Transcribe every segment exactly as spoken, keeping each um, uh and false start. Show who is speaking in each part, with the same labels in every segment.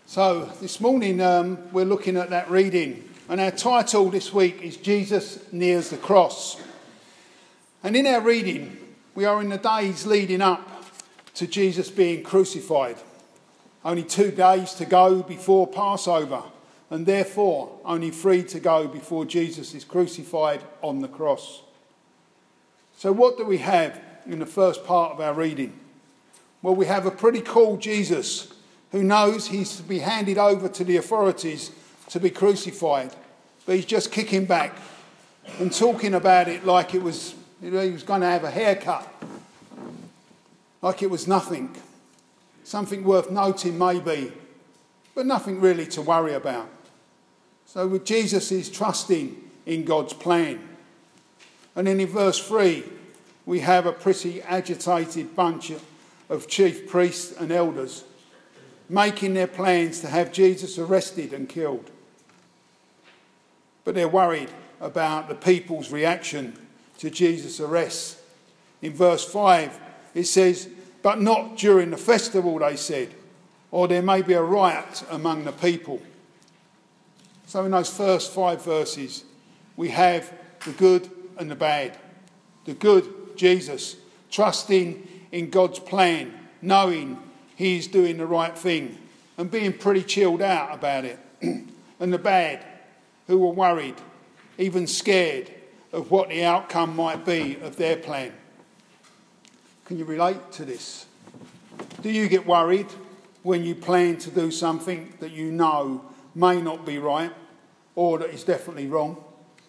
Speaker 1: So this morning um, we're looking at that reading, and our title this week is Jesus Nears the Cross. And in our reading we are in the days leading up to Jesus being crucified. Only two days to go before Passover, and therefore only three to go before Jesus is crucified on the cross. So what do we have in the first part of our reading? Well, we have a pretty cool Jesus who knows he's to be handed over to the authorities to be crucified, but he's just kicking back and talking about it like it was, you know, he was going to have a haircut, like it was nothing, something worth noting maybe, but nothing really to worry about. So with Jesus is trusting in God's plan. And then in verse three, we have a pretty agitated bunch of chief priests and elders making their plans to have Jesus arrested and killed. But they're worried about the people's reaction to Jesus' arrest. In verse five, it says, "But not during the festival," they said, "or there may be a riot among the people." So in those first five verses, we have the good and the bad. The good, Jesus, trusting in God's plan, knowing he's doing the right thing and being pretty chilled out about it. And the bad, who were worried, even scared of what the outcome might be of their plan. Can you relate to this? Do you get worried when you plan to do something that you know may not be right or that is definitely wrong?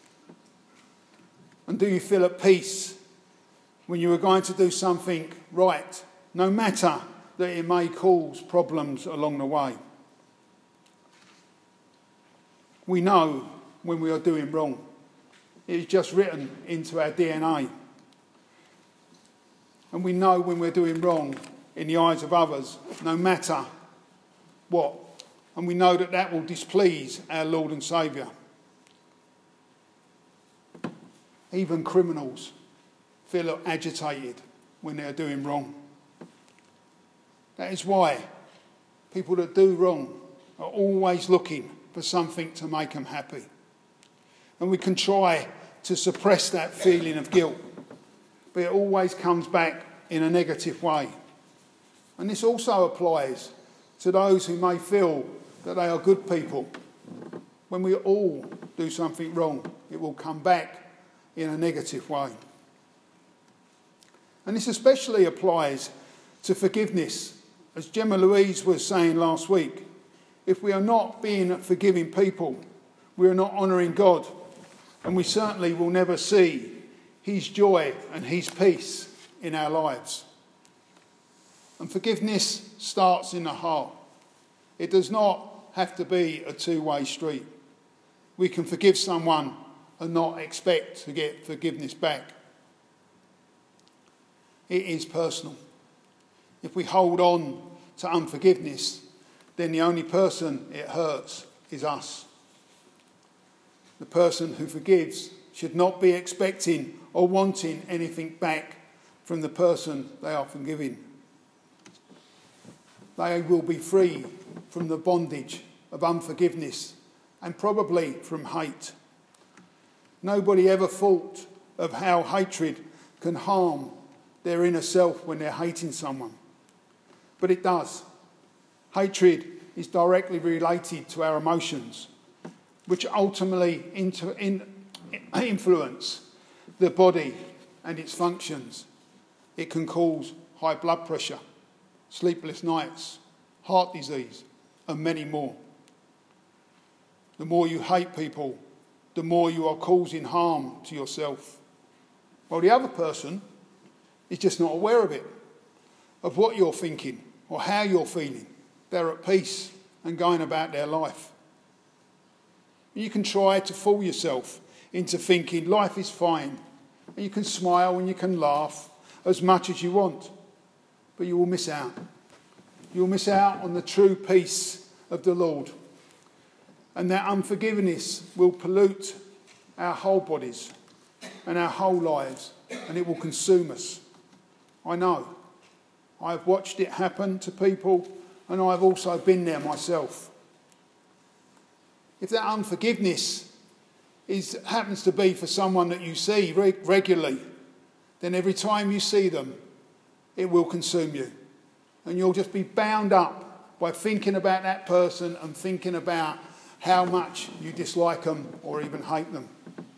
Speaker 1: And do you feel at peace when you are going to do something right, no matter that it may cause problems along the way? We know when we are doing wrong. It is just written into our D N A. And we know when we're doing wrong in the eyes of others, no matter what. And we know that that will displease our Lord and Saviour. Even criminals feel agitated when they're doing wrong. That is why people that do wrong are always looking for something to make them happy. And we can try to suppress that feeling of guilt, but it always comes back in a negative way. And this also applies to those who may feel that they are good people. When we all do something wrong, it will come back in a negative way. And this especially applies to forgiveness. As Gemma Louise was saying last week, if we are not being forgiving people, we are not honouring God, and we certainly will never see his joy and his peace in our lives. And forgiveness starts in the heart. It does not have to be a two-way street. We can forgive someone and not expect to get forgiveness back. It is personal. If we hold on to unforgiveness, then the only person it hurts is us. The person who forgives should not be expecting or wanting anything back from the person they are forgiving. They will be free from the bondage of unforgiveness and probably from hate. Nobody ever thought of how hatred can harm their inner self when they're hating someone. But it does. Hatred is directly related to our emotions, which ultimately inter- in, influence the body and its functions. It can cause high blood pressure, sleepless nights, heart disease, and many more. The more you hate people, the more you are causing harm to yourself. While the other person is just not aware of it, of what you're thinking or how you're feeling. They're at peace and going about their life. You can try to fool yourself into thinking life is fine, and you can smile and you can laugh as much as you want, but you will miss out. You'll miss out on the true peace of the Lord, and that unforgiveness will pollute our whole bodies and our whole lives, and it will consume us. I know. I've watched it happen to people, and I've also been there myself. if that unforgiveness is happens to be for someone that you see re- regularly, then every time you see them, it will consume you. And you'll just be bound up by thinking about that person and thinking about how much you dislike them or even hate them.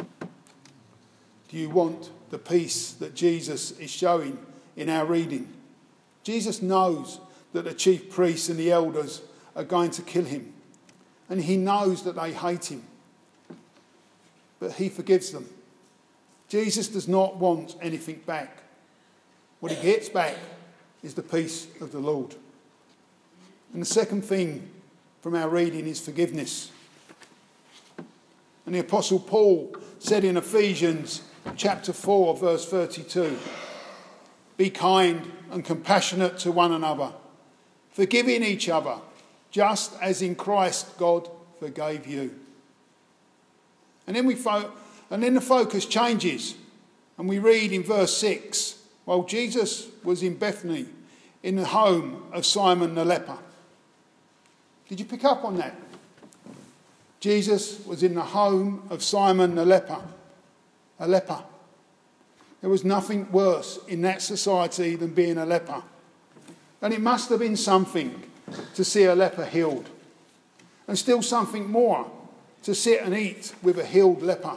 Speaker 1: Do you want the peace that Jesus is showing in our reading? Jesus knows that the chief priests and the elders are going to kill him. And he knows that they hate him. But he forgives them. Jesus does not want anything back. What he gets back is the peace of the Lord. And the second thing from our reading is forgiveness. And the Apostle Paul said in Ephesians chapter four, verse thirty-two, "Be kind and compassionate to one another, forgiving each other, just as in Christ God forgave you." And then we fo- and then the focus changes, and we read in verse six, while Jesus was in Bethany, in the home of Simon the leper. Did you pick up on that? Jesus was in the home of Simon the leper, a leper. There was nothing worse in that society than being a leper. And it must have been something to see a leper healed. And still something more to sit and eat with a healed leper.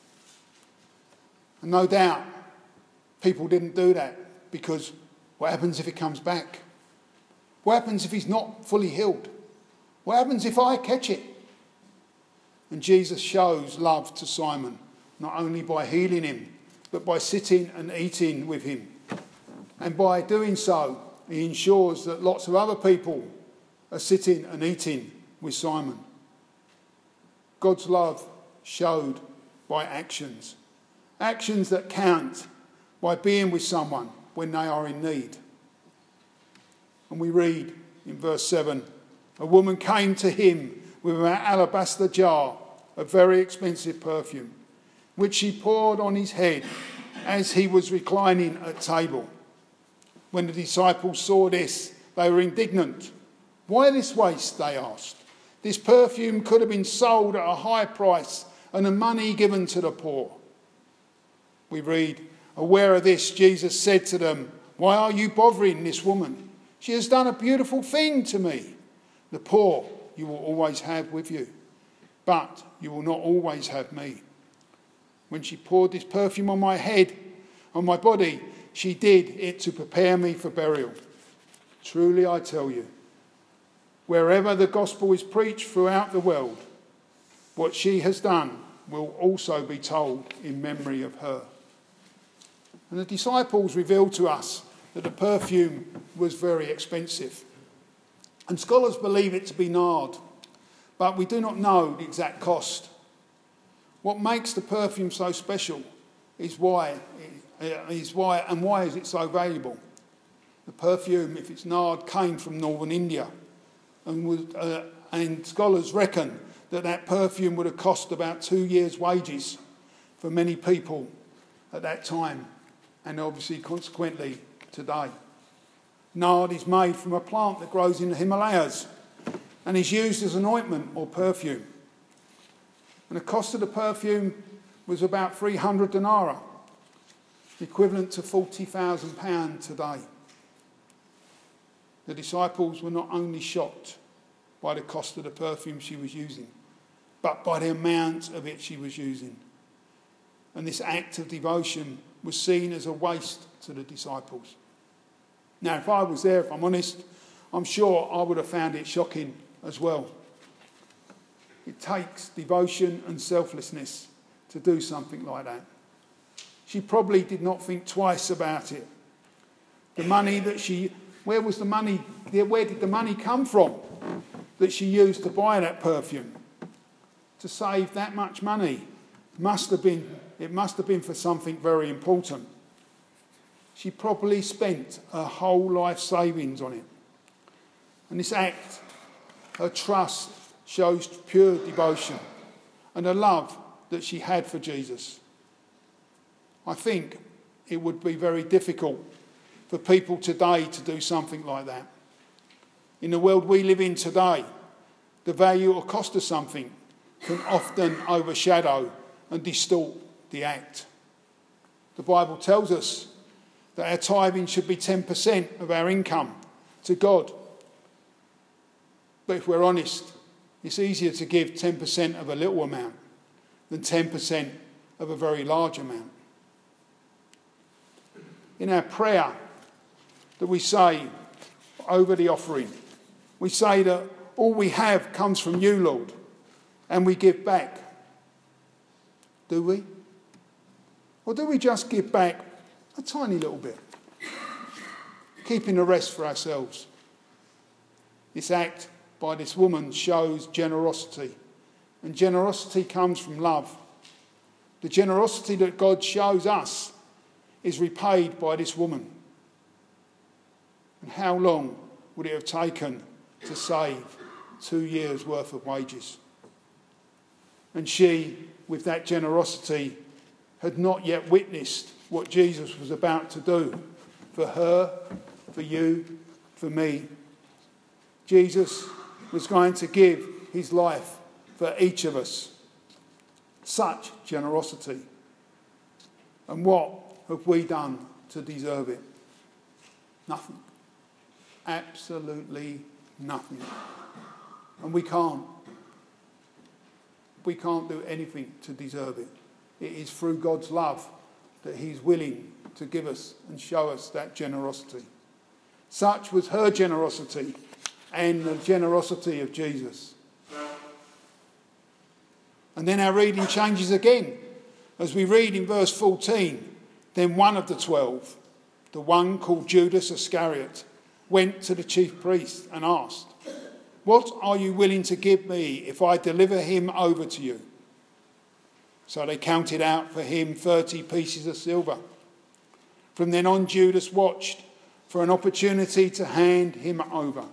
Speaker 1: And no doubt people didn't do that because what happens if he comes back? What happens if he's not fully healed? What happens if I catch it? And Jesus shows love to Simon, not only by healing him, but by sitting and eating with him. And by doing so, he ensures that lots of other people are sitting and eating with Simon. God's love showed by actions. Actions that count by being with someone when they are in need. And we read in verse seven, "A woman came to him with an alabaster jar of very expensive perfume, which she poured on his head as he was reclining at table. When the disciples saw this, they were indignant. 'Why this waste?' they asked. 'This perfume could have been sold at a high price and the money given to the poor.' We read, aware of this, Jesus said to them, 'Why are you bothering this woman? She has done a beautiful thing to me. The poor you will always have with you, but you will not always have me. When she poured this perfume on my head, on my body, she did it to prepare me for burial. Truly I tell you, wherever the gospel is preached throughout the world, what she has done will also be told in memory of her.'" And the disciples revealed to us that the perfume was very expensive. And scholars believe it to be nard, but we do not know the exact cost. What makes the perfume so special is why, is why, and why is it so valuable? The perfume, if it's nard, came from northern India, and, was, uh, and scholars reckon that that perfume would have cost about two years' wages for many people at that time, and obviously consequently today. Nard is made from a plant that grows in the Himalayas and is used as an ointment or perfume. And the cost of the perfume was about three hundred denarii, equivalent to forty thousand pounds today. The disciples were not only shocked by the cost of the perfume she was using, but by the amount of it she was using. And this act of devotion was seen as a waste to the disciples. Now, if I was there, if I'm honest, I'm sure I would have found it shocking as well. It takes devotion and selflessness to do something like that. She probably did not think twice about it. The money that she, where was the money, where did the money come from that she used to buy that perfume? To save that much money must have been, it must have been for something very important. She probably spent her whole life savings on it. And this act, her trust, shows pure devotion and a love that she had for Jesus. I think it would be very difficult for people today to do something like that. In the world we live in today, the value or cost of something can often overshadow and distort the act. The Bible tells us that our tithing should be ten percent of our income to God. But if we're honest, it's easier to give ten percent of a little amount than ten percent of a very large amount. In our prayer that we say over the offering, we say that all we have comes from you, Lord, and we give back. Do we? Or do we just give back a tiny little bit, keeping the rest for ourselves? This act by this woman shows generosity, and generosity comes from love. The generosity that God shows us is repaid by this woman. And how long would it have taken to save two years' worth of wages? And she, with that generosity, had not yet witnessed what Jesus was about to do for her, for you, for me. Jesus was going to give his life for each of us. Such generosity. And what have we done to deserve it? Nothing. Absolutely nothing. And we can't. We can't do anything to deserve it. It is through God's love that he's willing to give us and show us that generosity. Such was her generosity and the generosity of Jesus. And then our reading changes again as we read in verse fourteen, then one of the twelve, the one called Judas Iscariot, went to the chief priest and asked, "What are you willing to give me if I deliver him over to you?" So they counted out for him thirty pieces of silver. From then on, Judas watched for an opportunity to hand him over.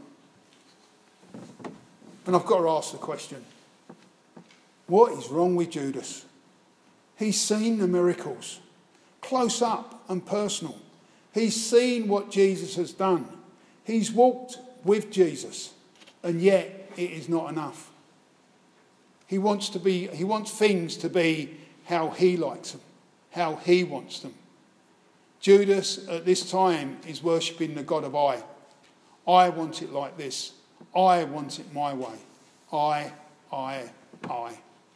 Speaker 1: And I've got to ask the question, what is wrong with Judas? He's seen the miracles, close up and personal. He's seen what Jesus has done. He's walked with Jesus, and yet it is not enough. He wants to be, he wants things to be how he likes them, how he wants them. Judas at this time is worshipping the God of I. I want it like this. I want it my way. I, I, I.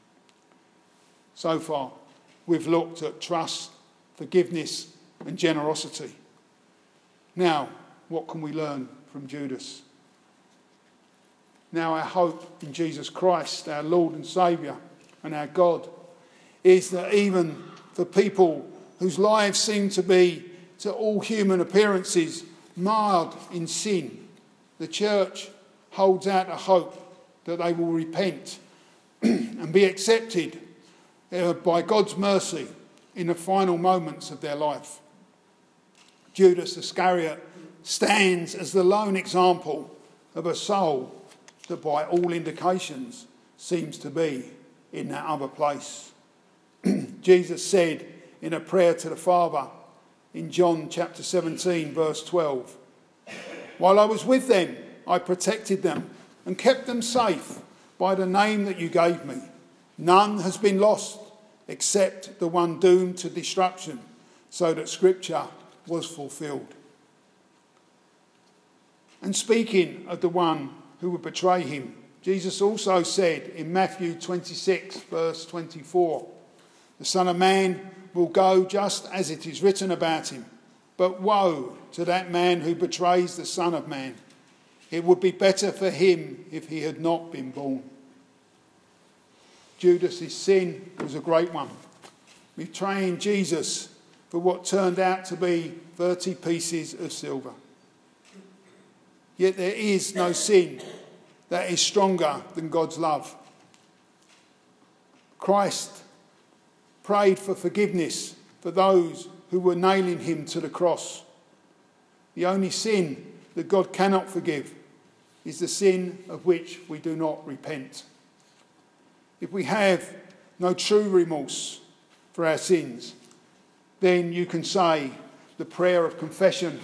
Speaker 1: So far, we've looked at trust, forgiveness, and generosity. Now, what can we learn from Judas? Now, our hope in Jesus Christ, our Lord and Saviour, and our God, is that even for people whose lives seem to be, to all human appearances, marred in sin, the church holds out a hope that they will repent and be accepted uh, by God's mercy in the final moments of their life. Judas Iscariot stands as the lone example of a soul that by all indications seems to be in that other place. Jesus said in a prayer to the Father in John chapter seventeen verse twelve, "While I was with them, I protected them and kept them safe by the name that you gave me. None has been lost except the one doomed to destruction, so that Scripture was fulfilled." And speaking of the one who would betray him, Jesus also said in Matthew twenty-six verse twenty-four, "The Son of Man will go just as it is written about him. But woe to that man who betrays the Son of Man. It would be better for him if he had not been born." Judas' sin was a great one, betraying Jesus for what turned out to be thirty pieces of silver. Yet there is no sin that is stronger than God's love. Christ prayed for forgiveness for those who were nailing him to the cross. The only sin that God cannot forgive is the sin of which we do not repent. If we have no true remorse for our sins, then you can say the prayer of confession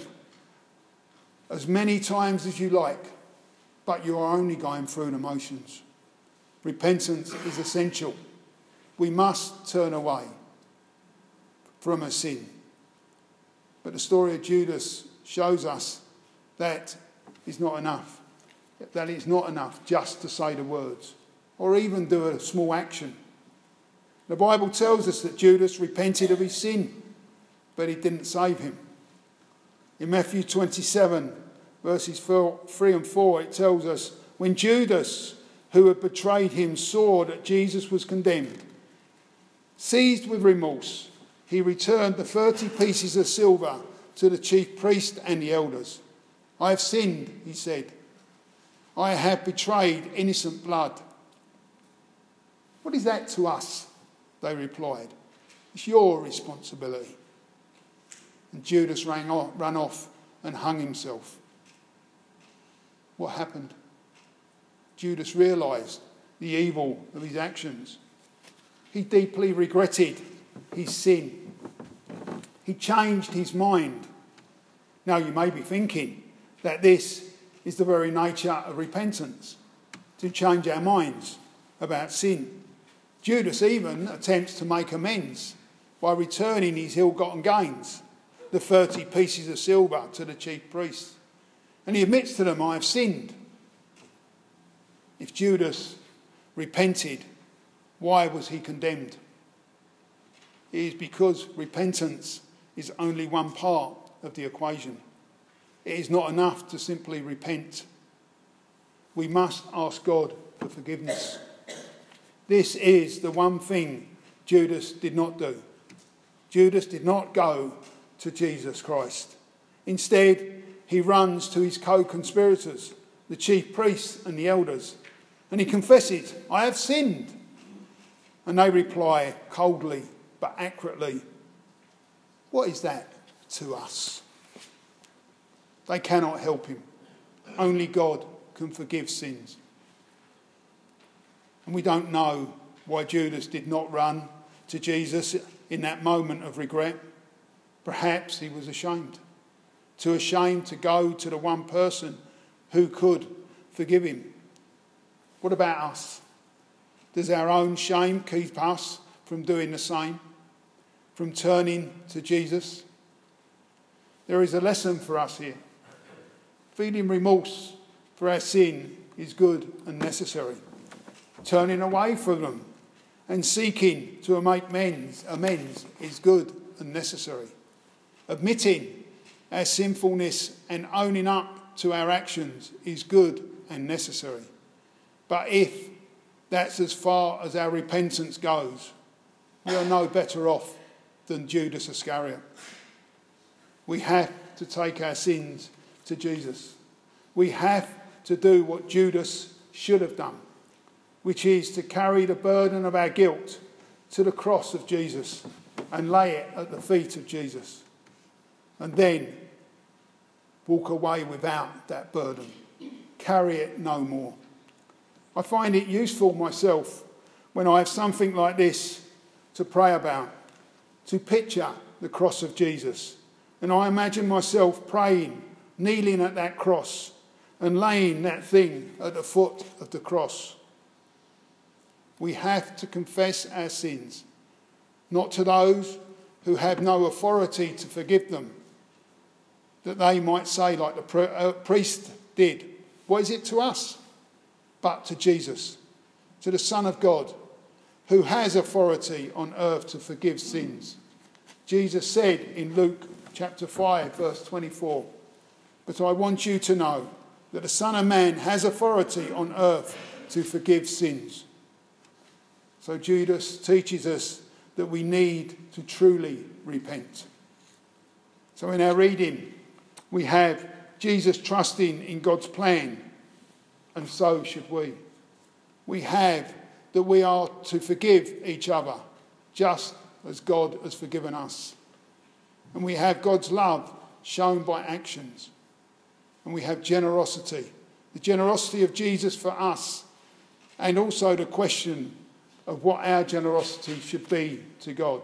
Speaker 1: as many times as you like, but you are only going through the motions. Repentance is essential. We must turn away from a sin. But the story of Judas shows us that is not enough. That it's not enough just to say the words or even do a small action. The Bible tells us that Judas repented of his sin, but it didn't save him. In Matthew twenty-seven, verses four, three and four, it tells us, when Judas, who had betrayed him, saw that Jesus was condemned, seized with remorse, he returned the thirty pieces of silver to the chief priest and the elders. I have sinned, he said. I have betrayed innocent blood. What is that to us? They replied. It's your responsibility. And Judas ran off, ran off and hung himself. What happened? Judas realised the evil of his actions. He deeply regretted his sin. He changed his mind. Now you may be thinking that this is the very nature of repentance, to change our minds about sin. Judas even attempts to make amends by returning his ill-gotten gains, the thirty pieces of silver, to the chief priests. And he admits to them, I have sinned. If Judas repented, why was he condemned? It is because repentance is only one part of the equation. It is not enough to simply repent. We must ask God for forgiveness. This is the one thing Judas did not do. Judas did not go to Jesus Christ. Instead, he runs to his co-conspirators, the chief priests and the elders, and he confesses, I have sinned. And they reply coldly but accurately, what is that to us? They cannot help him. Only God can forgive sins. And we don't know why Judas did not run to Jesus in that moment of regret. Perhaps he was ashamed. Too ashamed to go to the one person who could forgive him. What about us? Does our own shame keep us from doing the same? From turning to Jesus? There is a lesson for us here. Feeling remorse for our sin is good and necessary. Turning away from them and seeking to make amends, amends is good and necessary. Admitting our sinfulness and owning up to our actions is good and necessary. But if that's as far as our repentance goes, we are no better off than Judas Iscariot. We have to take our sins to Jesus. We have to do what Judas should have done, which is to carry the burden of our guilt to the cross of Jesus and lay it at the feet of Jesus. And then walk away without that burden. Carry it no more. I find it useful myself when I have something like this to pray about, to picture the cross of Jesus. And I imagine myself praying, kneeling at that cross and laying that thing at the foot of the cross. We have to confess our sins, not to those who have no authority to forgive them, that they might say like the priest did, what is it to us? But to Jesus, to the Son of God, who has authority on earth to forgive sins. Jesus said in Luke chapter five, verse twenty-four, but I want you to know that the Son of Man has authority on earth to forgive sins. So Judas teaches us that we need to truly repent. So in our reading, we have Jesus trusting in God's plan, and so should we. We have that we are to forgive each other, just as God has forgiven us. And we have God's love shown by actions. And we have generosity, the generosity of Jesus for us, and also the question of what our generosity should be to God.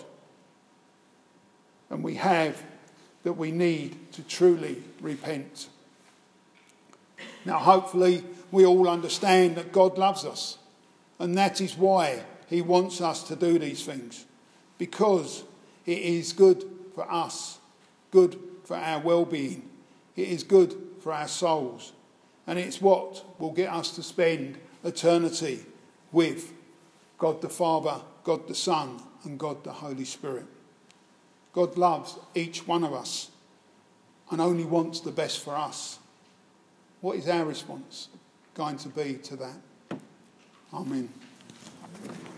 Speaker 1: And we have that we need to truly repent. Now, hopefully, we all understand that God loves us And that is why he wants us to do these things. Because it is good for us, good for our well-being. It is good for our souls. And it's what will get us to spend eternity with God the Father, God the Son, and God the Holy Spirit. God loves each one of us and only wants the best for us. What is our response going to be to that? Amen.